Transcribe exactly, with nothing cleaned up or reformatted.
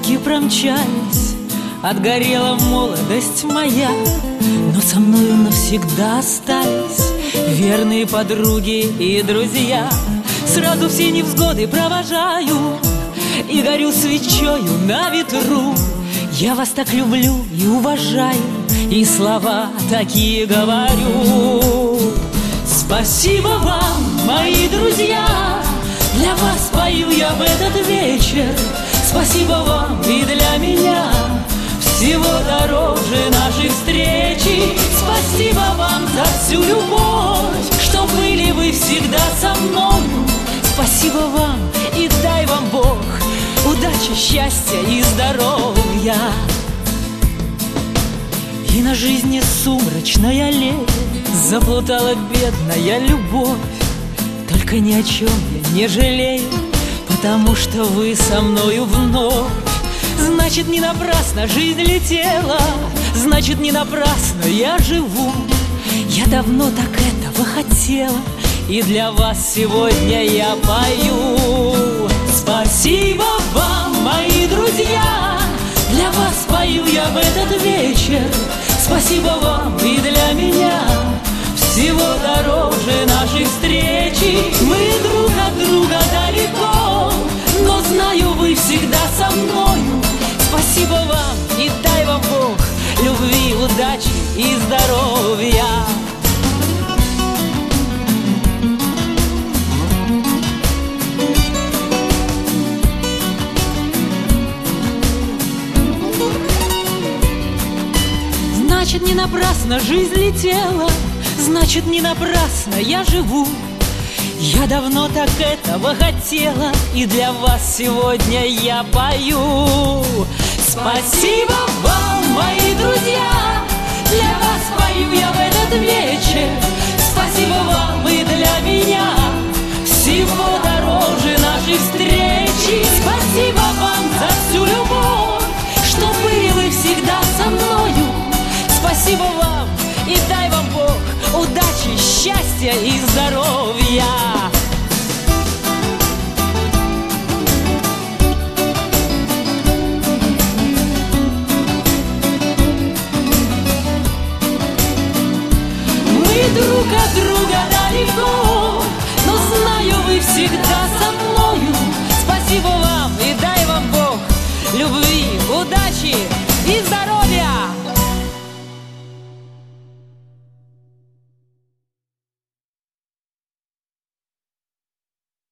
Годы промчались, отгорела молодость моя, но со мною навсегда остались верные подруги и друзья. Сразу все невзгоды провожаю и горю свечою на ветру. Я вас так люблю и уважаю, и слова такие говорю. Спасибо вам, мои друзья, для вас пою я в этот вечер. Спасибо вам и для меня всего дороже нашей встречи. Спасибо вам за всю любовь, что были вы всегда со мною. Спасибо вам и дай вам Бог удачи, счастья и здоровья. И на жизни сумрачной аллее заплутала бедная любовь. Только ни о чем я не жалею, потому что вы со мною вновь. Значит, не напрасно жизнь летела, значит, не напрасно я живу. Я давно так этого хотела, и для вас сегодня я пою. Спасибо вам, мои друзья, для вас пою я в этот вечер. Спасибо вам и для меня всего дороже нашей встречи. Мы друг от друга далеко, но знаю, вы всегда со мною. Спасибо вам и дай вам Бог любви, удачи и здоровья. Значит, не напрасно жизнь летела, значит, не напрасно я живу. Я давно так этого хотела, и для вас сегодня я пою. Спасибо вам, мои друзья, для вас пою я в этот вечер. Спасибо вам и для меня всего дороже нашей встречи. Спасибо вам за всю любовь, что были вы всегда со мною. Спасибо вам и дай вам Бог удачи, счастья и здоровья. Мы друг от друга далеко, но знаю, вы всегда со мною. Спасибо вам и дай вам Бог любви, удачи и здоровья.